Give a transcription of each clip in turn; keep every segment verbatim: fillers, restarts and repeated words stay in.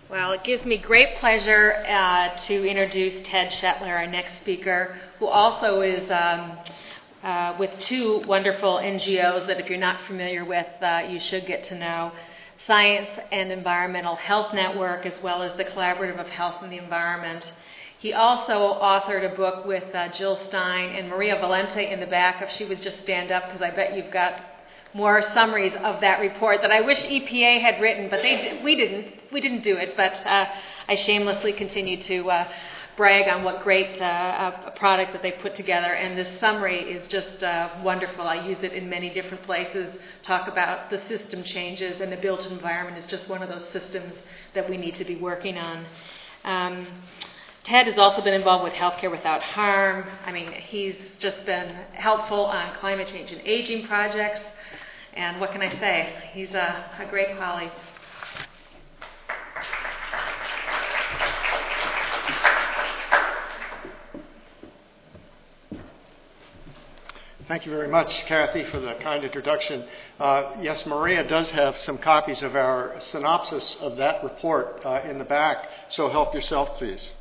Well, it gives me great pleasure uh, to introduce Ted Shetler, our next speaker, who also is um, uh, with two wonderful N G Os that if you're not familiar with, uh, you should get to know. Science and Environmental Health Network, as well as the Collaborative of Health and the Environment. He also authored a book with uh, Jill Stein and Maria Valente in the back. If she would just stand up, because I bet you've got more summaries of that report that I wish E P A had written, but they we didn't. We didn't do it, but uh, I shamelessly continue to uh, brag on what great uh, a product that they put together. And this summary is just uh, wonderful. I use it in many different places, talk about the system changes, and the built environment is just one of those systems that we need to be working on. Um, Ted has also been involved with Healthcare Without Harm. I mean, he's just been helpful on climate change and aging projects. And what can I say? He's a, a great colleague. Thank you very much, Kathy, for the kind introduction. Uh, yes, Maria does have some copies of our synopsis of that report uh, in the back, so help yourself, please.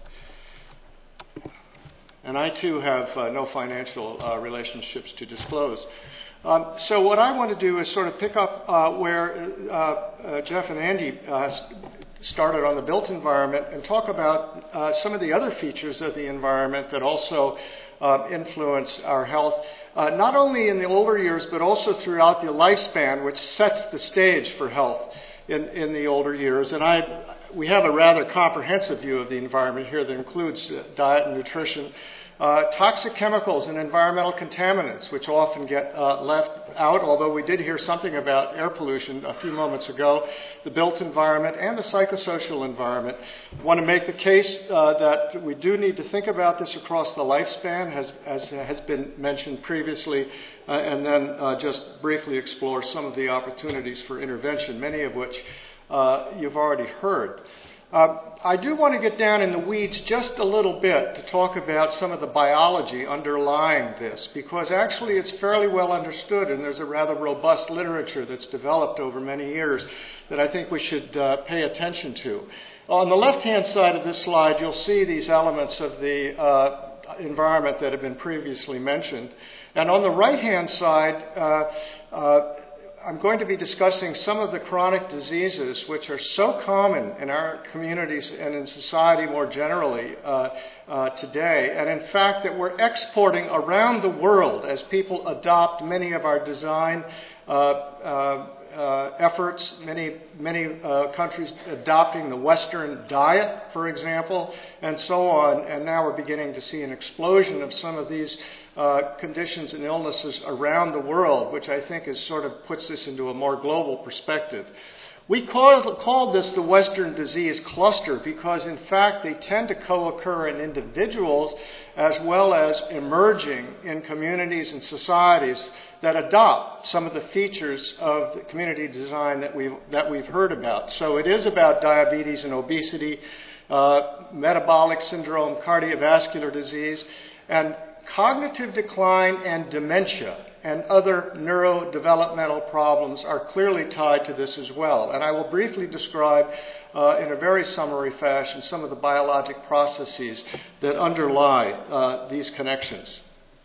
And I, too, have uh, no financial uh, relationships to disclose. Um, so what I want to do is sort of pick up uh, where uh, uh, Jeff and Andy uh, started on the built environment and talk about uh, some of the other features of the environment that also uh, influence our health, uh, not only in the older years, but also throughout the lifespan, which sets the stage for health in, in the older years. And I, we have a rather comprehensive view of the environment here that includes uh, diet and nutrition, Uh, toxic chemicals and environmental contaminants, which often get uh, left out, although we did hear something about air pollution a few moments ago, the built environment and the psychosocial environment. I want to make the case uh, that we do need to think about this across the lifespan, as, as has been mentioned previously, uh, and then uh, just briefly explore some of the opportunities for intervention, many of which uh, you've already heard. Uh, I do want to get down in the weeds just a little bit to talk about some of the biology underlying this, because actually it's fairly well understood, and there's a rather robust literature that's developed over many years that I think we should uh, pay attention to. On the left-hand side of this slide, you'll see these elements of the uh, environment that have been previously mentioned. And on the right-hand side, uh, uh, I'm going to be discussing some of the chronic diseases which are so common in our communities and in society more generally uh, uh, today, and in fact that we're exporting around the world as people adopt many of our design uh, uh, uh, efforts, many, many uh, countries adopting the Western diet, for example, and so on, and now we're beginning to see an explosion of some of these Uh, conditions and illnesses around the world, which I think is sort of puts this into a more global perspective. We call, called this the Western disease cluster because, in fact, they tend to co-occur in individuals as well as emerging in communities and societies that adopt some of the features of the community design that we've, that we've heard about. So it is about diabetes and obesity, uh, metabolic syndrome, cardiovascular disease, and cognitive decline and dementia and other neurodevelopmental problems are clearly tied to this as well. And I will briefly describe uh, in a very summary fashion some of the biologic processes that underlie uh, these connections.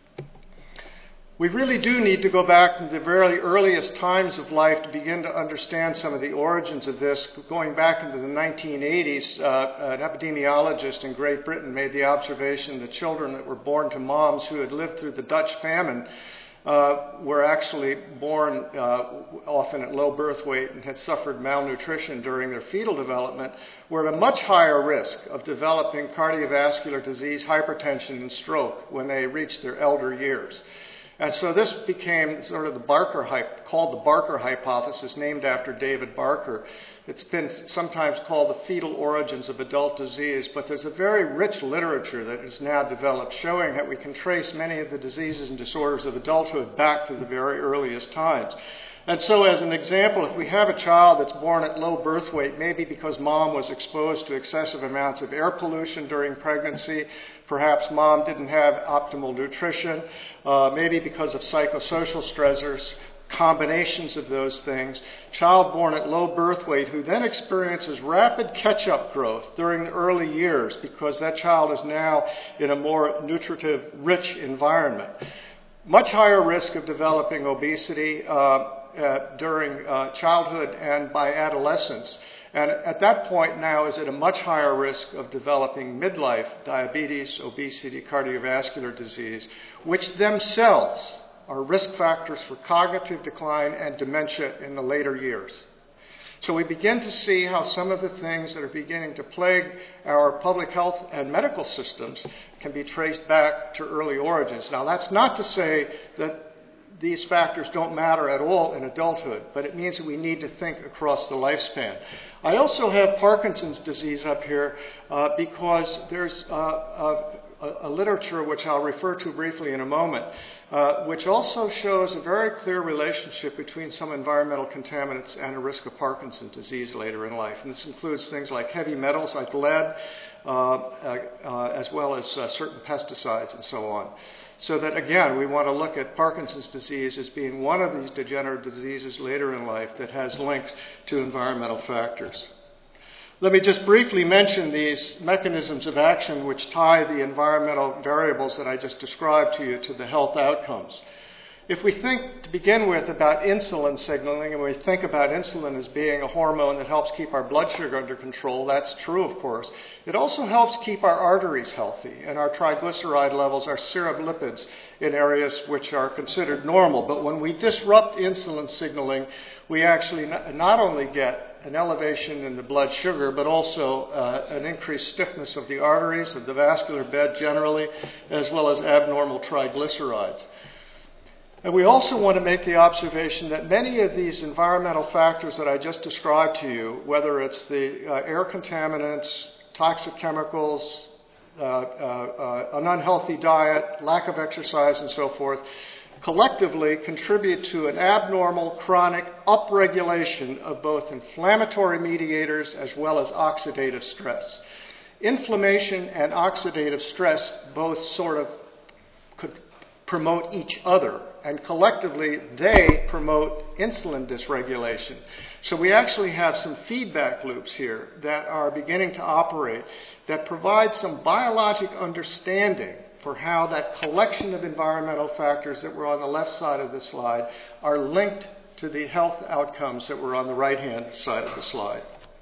We really do need to go back to the very earliest times of life to begin to understand some of the origins of this. Going back into the nineteen eighties, uh, an epidemiologist in Great Britain made the observation that children that were born to moms who had lived through the Dutch famine uh, were actually born uh, often at low birth weight and had suffered malnutrition during their fetal development, were at a much higher risk of developing cardiovascular disease, hypertension, and stroke when they reached their elder years. And so this became sort of the Barker, called the Barker hypothesis, named after David Barker. It's been sometimes called the fetal origins of adult disease, but there's a very rich literature that is now developed showing that we can trace many of the diseases and disorders of adulthood back to the very earliest times. And so as an example, if we have a child that's born at low birth weight, maybe because mom was exposed to excessive amounts of air pollution during pregnancy, perhaps mom didn't have optimal nutrition, uh, maybe because of psychosocial stressors, combinations of those things, child born at low birth weight who then experiences rapid catch-up growth during the early years because that child is now in a more nutritive, rich environment. Much higher risk of developing obesity uh, uh, during uh, childhood and by adolescence. And at that point now is at a much higher risk of developing midlife diabetes, obesity, cardiovascular disease, which themselves are risk factors for cognitive decline and dementia in the later years. So we begin to see how some of the things that are beginning to plague our public health and medical systems can be traced back to early origins. Now, that's not to say that these factors don't matter at all in adulthood, but it means that we need to think across the lifespan. I also have Parkinson's disease up here uh, because there's uh, a, a literature which I'll refer to briefly in a moment, uh, which also shows a very clear relationship between some environmental contaminants and a risk of Parkinson's disease later in life. And this includes things like heavy metals like lead, uh, uh, uh, as well as uh, certain pesticides and so on. So that, again, we want to look at Parkinson's disease as being one of these degenerative diseases later in life that has links to environmental factors. Let me just briefly mention these mechanisms of action which tie the environmental variables that I just described to you to the health outcomes. If we think, to begin with, about insulin signaling, and we think about insulin as being a hormone that helps keep our blood sugar under control, that's true, of course. It also helps keep our arteries healthy and our triglyceride levels, our serum lipids, in areas which are considered normal. But when we disrupt insulin signaling, we actually not only get an elevation in the blood sugar, but also uh, an increased stiffness of the arteries, of the vascular bed generally, as well as abnormal triglycerides. And we also want to make the observation that many of these environmental factors that I just described to you, whether it's the uh, air contaminants, toxic chemicals, uh, uh, uh, an unhealthy diet, lack of exercise, and so forth, collectively contribute to an abnormal chronic upregulation of both inflammatory mediators as well as oxidative stress. Inflammation and oxidative stress both sort of could promote each other, and collectively they promote insulin dysregulation. So we actually have some feedback loops here that are beginning to operate that provide some biologic understanding for how that collection of environmental factors that were on the left side of the slide are linked to the health outcomes that were on the right-hand side of the slide.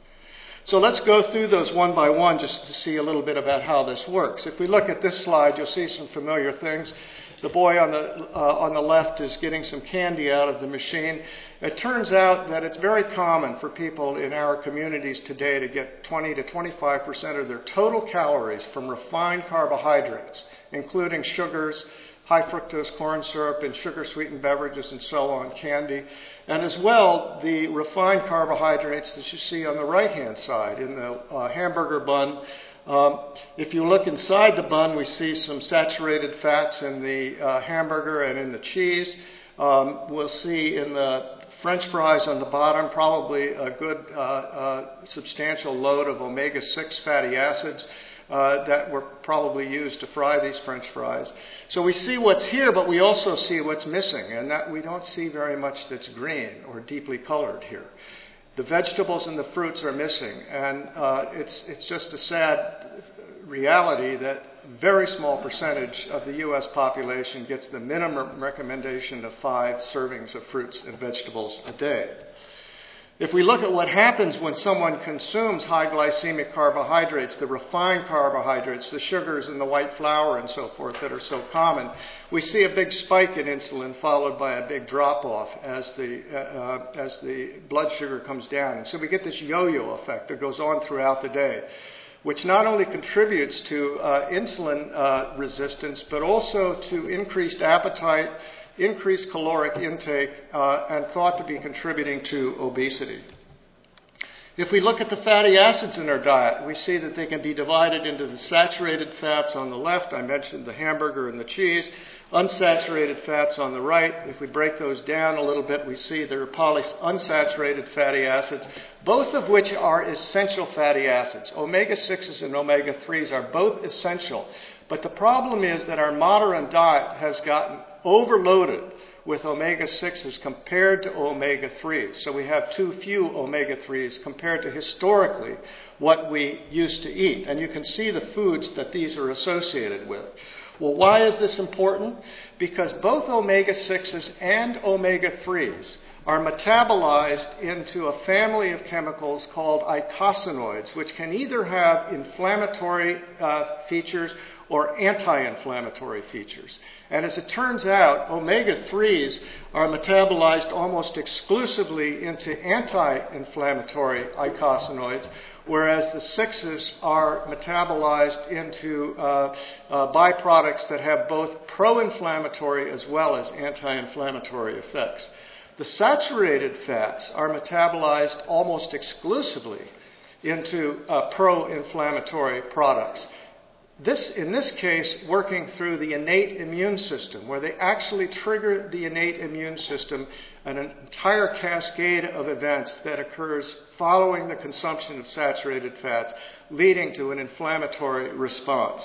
So let's go through those one by one just to see a little bit about how this works. If we look at this slide, you'll see some familiar things. The boy on the, uh, on the left is getting some candy out of the machine. It turns out that it's very common for people in our communities today to get twenty to twenty-five percent of their total calories from refined carbohydrates, including sugars, high fructose corn syrup, and sugar-sweetened beverages, and so on, candy. And as well, the refined carbohydrates that you see on the right-hand side in the uh, hamburger bun. Um, if you look inside the bun, we see some saturated fats in the uh, hamburger and in the cheese. Um, we'll see in the French fries on the bottom probably a good uh, uh, substantial load of omega six fatty acids uh, that were probably used to fry these French fries. So we see what's here, but we also see what's missing, and that we don't see very much that's green or deeply colored here. The vegetables and the fruits are missing, and uh, it's it's just a sad reality that a very small percentage of the U S population gets the minimum recommendation of five servings of fruits and vegetables a day. If we look at what happens when someone consumes high glycemic carbohydrates, the refined carbohydrates, the sugars in the white flour and so forth that are so common, we see a big spike in insulin followed by a big drop-off as the, uh, as the blood sugar comes down. And so we get this yo-yo effect that goes on throughout the day, which not only contributes to uh, insulin uh, resistance, but also to increased appetite, increased caloric intake, uh, and thought to be contributing to obesity. If we look at the fatty acids in our diet, we see that they can be divided into the saturated fats on the left. I mentioned the hamburger and the cheese. Unsaturated fats on the right. If we break those down a little bit, we see there are polyunsaturated fatty acids, both of which are essential fatty acids. omega sixes and omega threes are both essential. But the problem is that our modern diet has gotten overloaded with omega sixes compared to omega threes. So we have too few omega threes compared to historically what we used to eat. And you can see the foods that these are associated with. Well, why is this important? Because both omega sixes and omega threes are metabolized into a family of chemicals called eicosanoids, which can either have inflammatory uh, features or anti-inflammatory features. And as it turns out, omega threes are metabolized almost exclusively into anti-inflammatory eicosanoids, whereas the sixes are metabolized into uh, uh, byproducts that have both pro-inflammatory as well as anti-inflammatory effects. The saturated fats are metabolized almost exclusively into uh, pro-inflammatory products. This, in this case, working through the innate immune system, where they actually trigger the innate immune system, an entire cascade of events that occurs following the consumption of saturated fats, leading to an inflammatory response.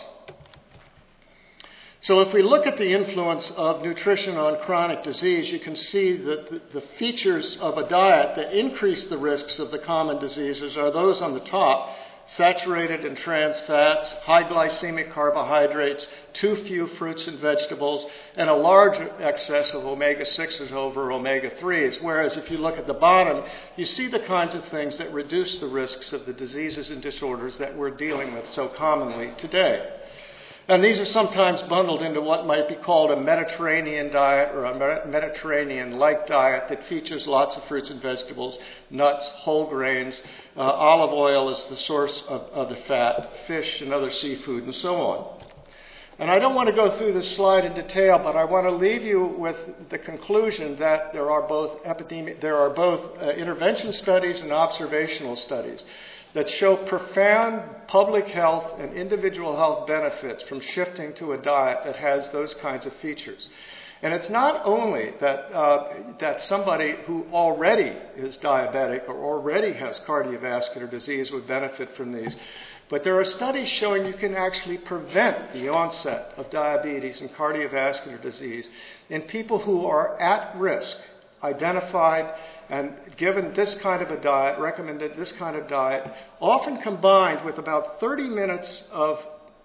So if we look at the influence of nutrition on chronic disease, you can see that the, the features of a diet that increase the risks of the common diseases are those on the top: saturated and trans fats, high glycemic carbohydrates, too few fruits and vegetables, and a large excess of omega sixes over omega threes. Whereas if you look at the bottom, you see the kinds of things that reduce the risks of the diseases and disorders that we're dealing with so commonly today. And these are sometimes bundled into what might be called a Mediterranean diet or a Mediterranean-like diet that features lots of fruits and vegetables, nuts, whole grains. Uh, olive oil is the source of, of the fat, fish and other seafood, and so on. And I don't want to go through this slide in detail, but I want to leave you with the conclusion that there are both epidemi- there are both uh, intervention studies and observational studies that show profound public health and individual health benefits from shifting to a diet that has those kinds of features. And it's not only that uh, that somebody who already is diabetic or already has cardiovascular disease would benefit from these, but there are studies showing you can actually prevent the onset of diabetes and cardiovascular disease in people who are at risk, identified and given this kind of a diet, recommended this kind of diet, often combined with about thirty minutes of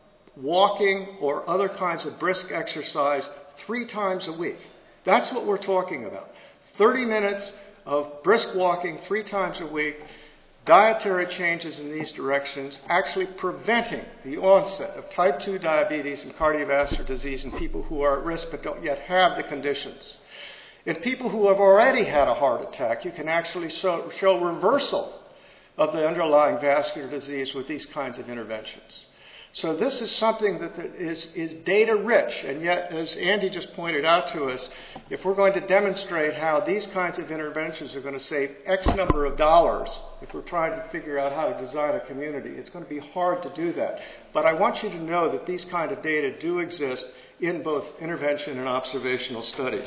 walking or other kinds of brisk exercise three times a week. That's what we're talking about. thirty minutes of brisk walking three times a week, dietary changes in these directions, actually preventing the onset of type two diabetes and cardiovascular disease in people who are at risk but don't yet have the conditions. In people who have already had a heart attack, you can actually show, show reversal of the underlying vascular disease with these kinds of interventions. So this is something that is, is data-rich, and yet, as Andy just pointed out to us, if we're going to demonstrate how these kinds of interventions are going to save X number of dollars, if we're trying to figure out how to design a community, it's going to be hard to do that. But I want you to know that these kind of data do exist in both intervention and observational studies.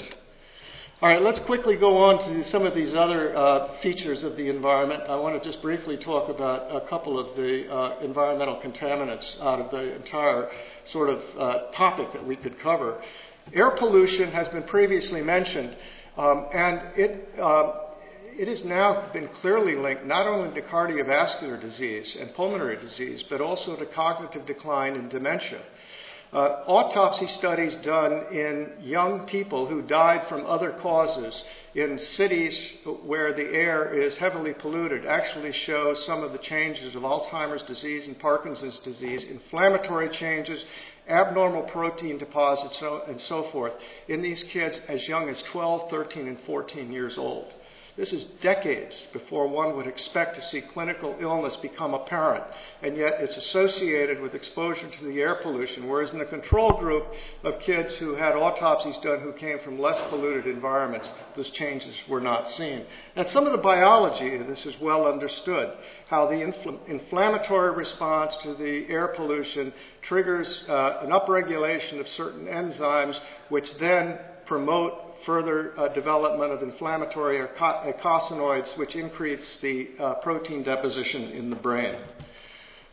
All right, let's quickly go on to some of these other uh, features of the environment. I want to just briefly talk about a couple of the uh, environmental contaminants out of the entire sort of uh, topic that we could cover. Air pollution has been previously mentioned, um, and it, uh, it has now been clearly linked not only to cardiovascular disease and pulmonary disease, but also to cognitive decline and dementia. Uh, autopsy studies done in young people who died from other causes in cities where the air is heavily polluted actually show some of the changes of Alzheimer's disease and Parkinson's disease, inflammatory changes, abnormal protein deposits, and so forth in these kids as young as twelve, thirteen, and fourteen years old. This is decades before one would expect to see clinical illness become apparent, and yet it's associated with exposure to the air pollution, whereas in the control group of kids who had autopsies done who came from less polluted environments, those changes were not seen. And some of the biology of this is well understood, how the infl- inflammatory response to the air pollution triggers uh, an upregulation of certain enzymes, which then promote further uh, development of inflammatory eicosanoids, which increase the uh, protein deposition in the brain.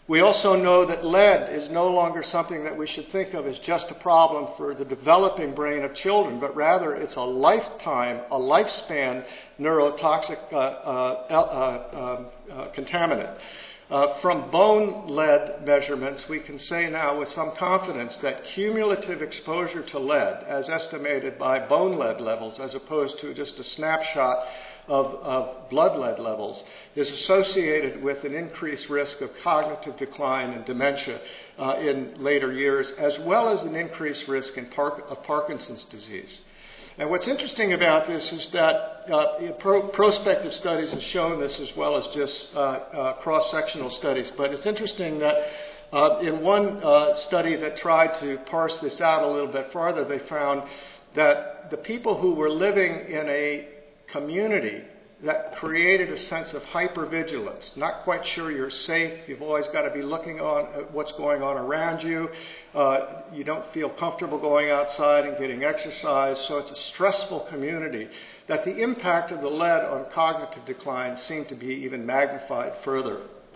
We also know that lead is no longer something that we should think of as just a problem for the developing brain of children, but rather it's a lifetime, a lifespan neurotoxic uh, uh, uh, uh, uh, contaminant. Uh, from bone lead measurements, we can say now with some confidence that cumulative exposure to lead, as estimated by bone lead levels, as opposed to just a snapshot of, of blood lead levels, is associated with an increased risk of cognitive decline and dementia uh, in later years, as well as an increased risk in Par- of Parkinson's disease. And what's interesting about this is that uh, pro- prospective studies have shown this as well as just uh, uh, cross-sectional studies. But it's interesting that uh, in one uh, study that tried to parse this out a little bit farther, they found that the people who were living in a community that created a sense of hypervigilance, not quite sure you're safe, you've always got to be looking on at what's going on around you, uh, you don't feel comfortable going outside and getting exercise, so it's a stressful community, that the impact of the lead on cognitive decline seemed to be even magnified further.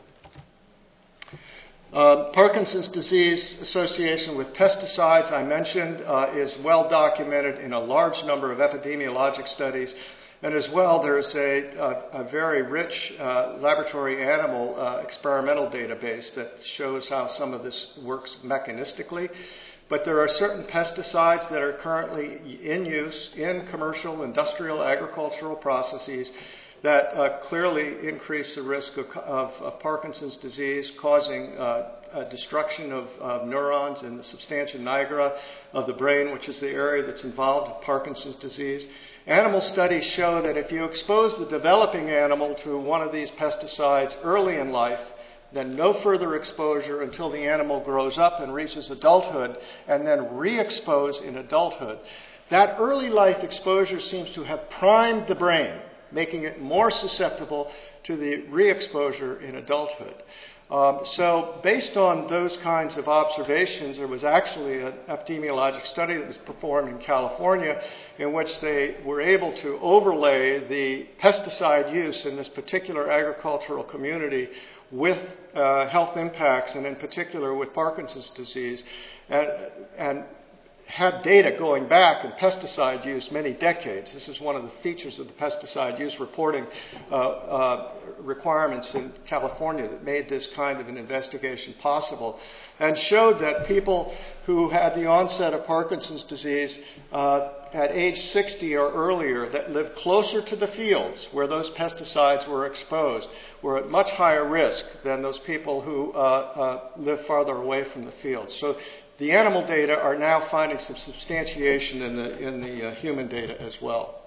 Uh, Parkinson's disease association with pesticides, I mentioned, uh, is well documented in a large number of epidemiologic studies. And as well, there's a, a, a very rich uh, laboratory animal uh, experimental database that shows how some of this works mechanistically. But there are certain pesticides that are currently in use in commercial, industrial, agricultural processes that uh, clearly increase the risk of, of, of Parkinson's disease, causing uh, a destruction of, of neurons in the substantia nigra of the brain, which is the area that's involved in Parkinson's disease. Animal studies show that if you expose the developing animal to one of these pesticides early in life, then no further exposure until the animal grows up and reaches adulthood, and then re-expose in adulthood. That early life exposure seems to have primed the brain, making it more susceptible to the re-exposure in adulthood. Um, so based on those kinds of observations, there was actually an epidemiologic study that was performed in California in which they were able to overlay the pesticide use in this particular agricultural community with uh, health impacts, and in particular with Parkinson's disease, and, and had data going back in pesticide use many decades. This is one of the features of the pesticide use reporting uh, uh, requirements in California that made this kind of an investigation possible, and showed that people who had the onset of Parkinson's disease uh, at age sixty or earlier that lived closer to the fields where those pesticides were exposed were at much higher risk than those people who uh, uh, live farther away from the fields. So the animal data are now finding some substantiation in the, in the uh, human data as well.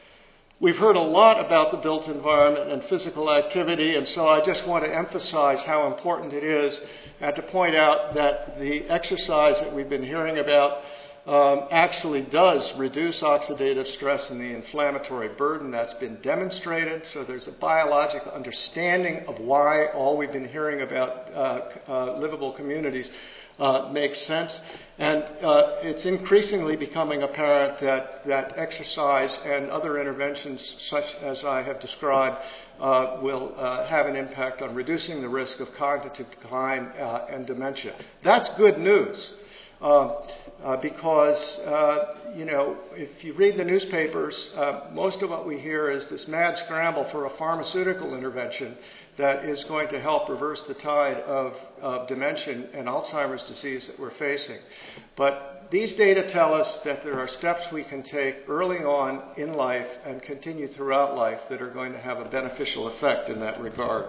We've heard a lot about the built environment and physical activity, and so I just want to emphasize how important it is and to point out that the exercise that we've been hearing about um, actually does reduce oxidative stress and the inflammatory burden. That's been demonstrated, so there's a biological understanding of why all we've been hearing about uh, uh, livable communities Uh, makes sense. And uh, it's increasingly becoming apparent that, that exercise and other interventions such as I have described uh, will uh, have an impact on reducing the risk of cognitive decline uh, and dementia. That's good news. Uh, uh, because, uh, you know, if you read the newspapers, uh, most of what we hear is this mad scramble for a pharmaceutical intervention that is going to help reverse the tide of, of dementia and Alzheimer's disease that we're facing. But these data tell us that there are steps we can take early on in life and continue throughout life that are going to have a beneficial effect in that regard.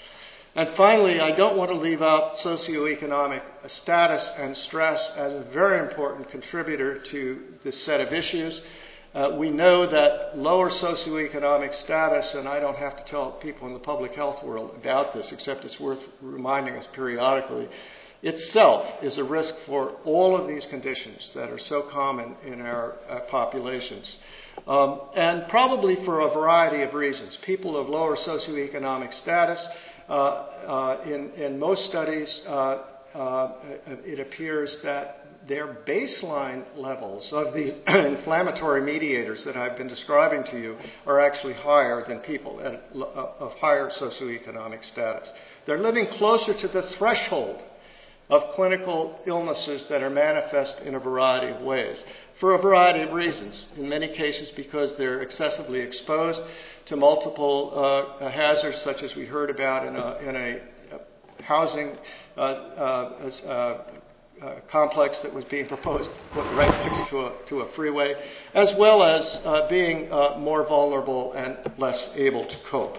And finally, I don't want to leave out socioeconomic status and stress as a very important contributor to this set of issues. Uh, we know that lower socioeconomic status, and I don't have to tell people in the public health world about this, except it's worth reminding us periodically, itself is a risk for all of these conditions that are so common in our uh, populations. Um, and probably for a variety of reasons. People of lower socioeconomic status, uh, uh, in, in most studies, uh, uh, it appears that their baseline levels of these inflammatory mediators that I've been describing to you are actually higher than people at, of higher socioeconomic status. They're living closer to the threshold of clinical illnesses that are manifest in a variety of ways, for a variety of reasons. In many cases because they're excessively exposed to multiple uh, hazards, such as we heard about in a, in a housing uh, uh, uh, uh, complex that was being proposed right next to a, to a freeway, as well as uh, being uh, more vulnerable and less able to cope.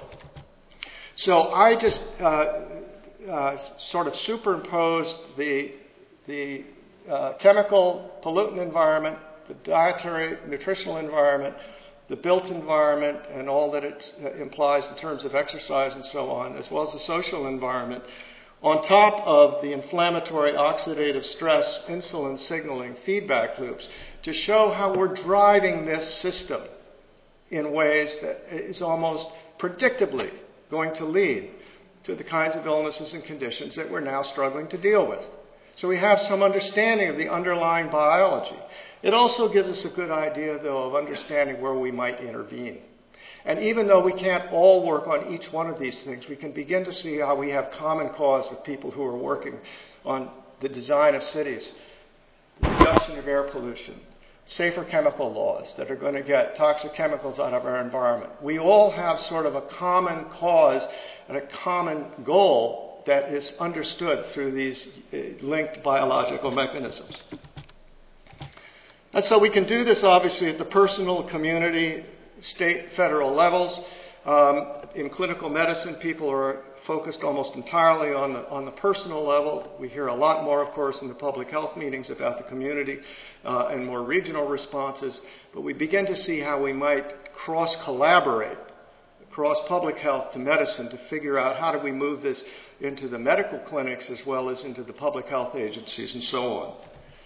So I just uh, uh, sort of superimposed the, the uh, chemical pollutant environment, the dietary nutritional environment, the built environment, and all that it uh, implies in terms of exercise and so on, as well as the social environment, on top of the inflammatory oxidative stress insulin signaling feedback loops, to show how we're driving this system in ways that is almost predictably going to lead to the kinds of illnesses and conditions that we're now struggling to deal with. So we have some understanding of the underlying biology. It also gives us a good idea, though, of understanding where we might intervene. And even though we can't all work on each one of these things, we can begin to see how we have common cause with people who are working on the design of cities, reduction of air pollution, safer chemical laws that are going to get toxic chemicals out of our environment. We all have sort of a common cause and a common goal that is understood through these linked biological mechanisms. And so we can do this, obviously, at the personal, community, state, federal levels. Um, in clinical medicine, people are focused almost entirely on the, on the personal level. We hear a lot more, of course, in the public health meetings about the community uh, and more regional responses. But we begin to see how we might cross-collaborate across public health to medicine to figure out how do we move this into the medical clinics as well as into the public health agencies and so on.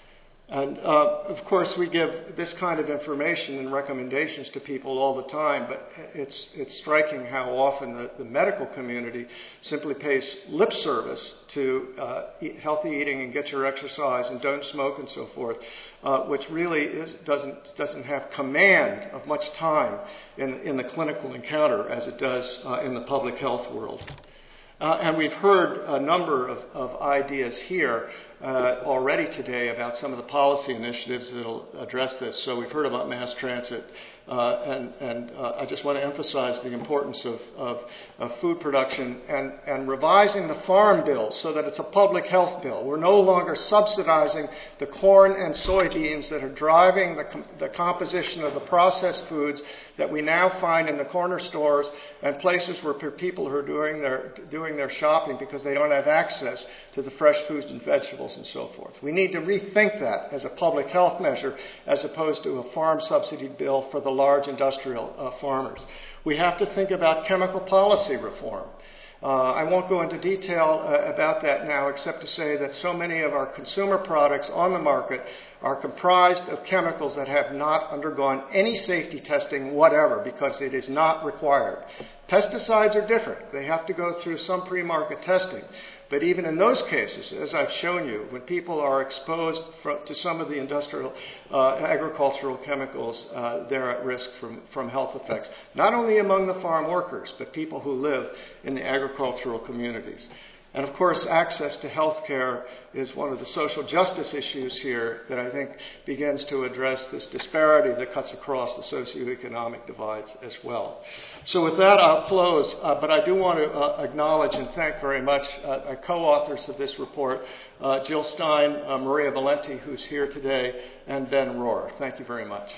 And, uh, of course, we give this kind of information and recommendations to people all the time, but it's, it's striking how often the, the medical community simply pays lip service to uh, eat healthy eating and get your exercise and don't smoke and so forth, uh, which really is, doesn't, doesn't have command of much time in, in the clinical encounter as it does uh, in the public health world. Uh, and we've heard a number of, of ideas here uh, already today about some of the policy initiatives that will address this. So we've heard about mass transit, uh, and, and uh, I just want to emphasize the importance of, of, of food production and, and revising the farm bill so that it's a public health bill. We're no longer subsidizing the corn and soybeans that are driving the, com- the composition of the processed foods that we now find in the corner stores and places where people who are doing their, doing their shopping because they don't have access to the fresh foods and vegetables and so forth. We need to rethink that as a public health measure as opposed to a farm subsidy bill for the large industrial uh, farmers. We have to think about chemical policy reform. Uh, I won't go into detail uh, about that now except to say that so many of our consumer products on the market are comprised of chemicals that have not undergone any safety testing whatever because it is not required. Pesticides are different. They have to go through some pre-market testing. But even in those cases, as I've shown you, when people are exposed for, to some of the industrial uh, agricultural chemicals, uh, they're at risk from, from health effects, not only among the farm workers, but people who live in the agricultural communities. And of course, access to health care is one of the social justice issues here that I think begins to address this disparity that cuts across the socioeconomic divides as well. So with that, I'll close, uh, but I do want to uh, acknowledge and thank very much uh, our co-authors of this report, uh, Jill Stein, uh, Maria Valenti, who's here today, and Ben Rohr. Thank you very much.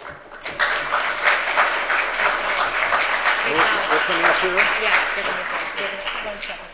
Yeah, one second.